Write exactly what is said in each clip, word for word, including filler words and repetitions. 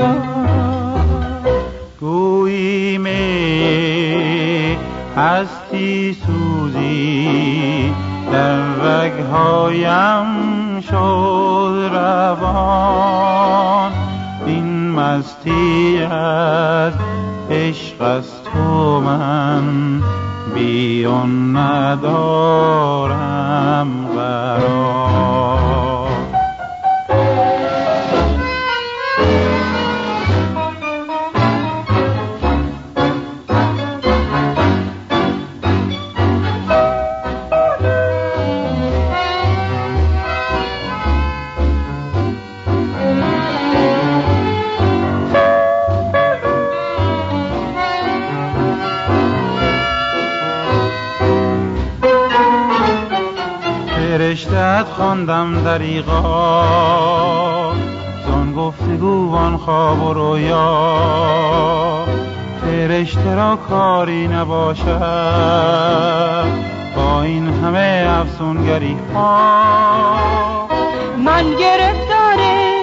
نگاه. گویی می هستی سوزی در رگهایم شد روان، این مستی از عشق است و من بیرون ندارم قرار. فرشته‌ات خواندم دریغا، زان گفتگو وان خواب و رویا. فرشته را کاری نباشد با این همه افسونگری ها. من گرفتار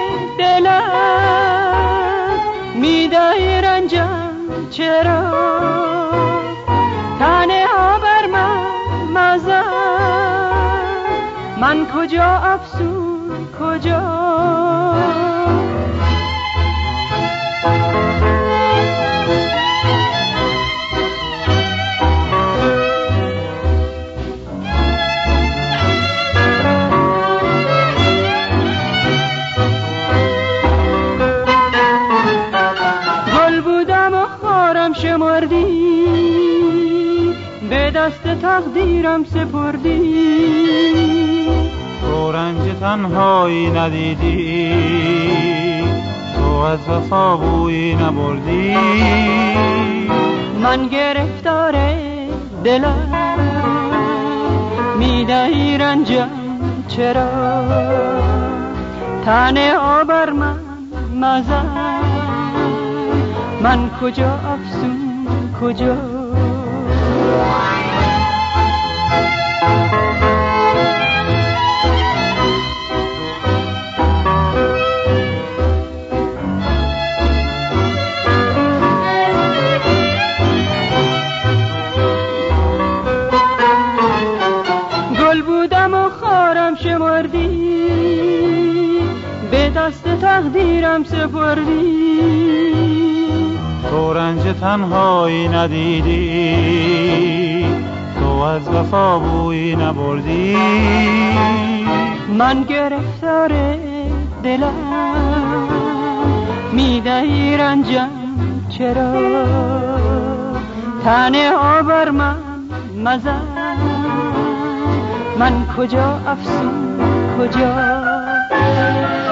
دلم میدهی رنجم چرا، تنها بر من مزن، من کجا افسون کجا. گل بودم و خارم شمردی، به دست تقدیرم سپردی. تو رنج تنهایی ندیدی، تو از وفا بویی نبردی. من گرفتار دلم میدهی رنجم چرا، تنها بر من مزن، من کجا افسون کجا. گل بودم و خارم شمردی، به دست تقدیرم سپردی. تو رنج تنهایی ندیدی، تو از وفا بویی نبردی. من گرفتار دلم میدهی رنجم چرا، تنها بر من مزن، من کجا افسون کجا.